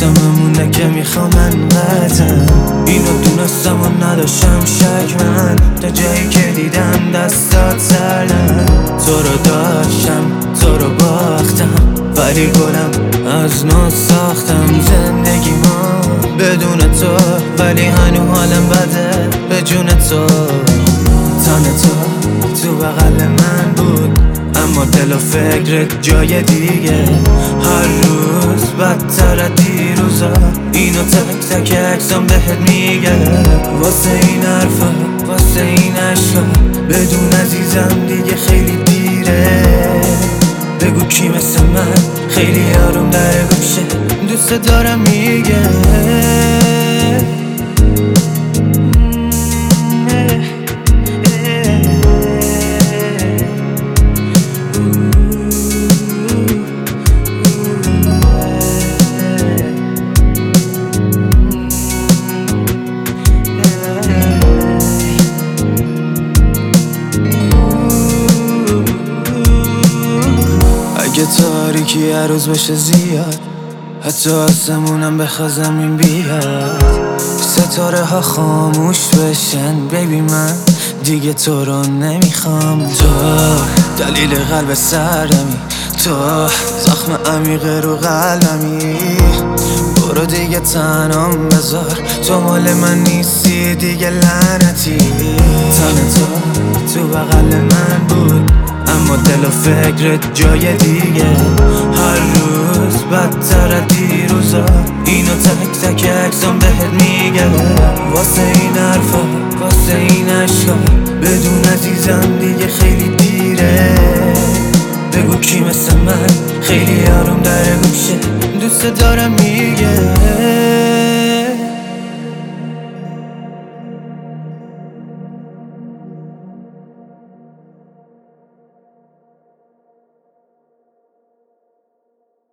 دستم مونده که میخوام انقدرم. اینو دونستم و نداشتم شک من، تا جایی که دیدم دستات سردن. تو رو داشتم تو رو باختم، ولی گلم از نو ساختم. زندگی ما بدون تو، ولی هنو حالم بده به جون تو. تن تو بغل من بود، اما دل و فکرت جای دیگه. هر روز بدتر از دیروزا، اینو تک تک عکسام بهت میگه. واسه این حرفا واسه این عشقا، بدون عزیزم دیگه خیلی دیره. بگو کی مثل من خیلی آروم در گوشه دوست دارم میگه. اگه تاریکی هر روز بشه زیاد، حتی آسمونم بخواد زمین بیاد، ستاره ها خاموش بشن، بیبی من دیگه تو رو نمیخوام. تو دلیل قلب سردمی، تو زخم عمیق رو قلبمی. برو دیگه تنام بذار، تو مال من نیستی دیگه لعنتی. تن تو بغل من بود، اما دل و فکرت جای دیگه. هر روز بدتر از دیروزا، اینو تک تک عکسام بهت میگه. واسه این حرفا واسه این عشقا، بدون عزیزم دیگه خیلی دیره. بگو کی مثل من خیلی آروم در گوشه دوست دارم میگه.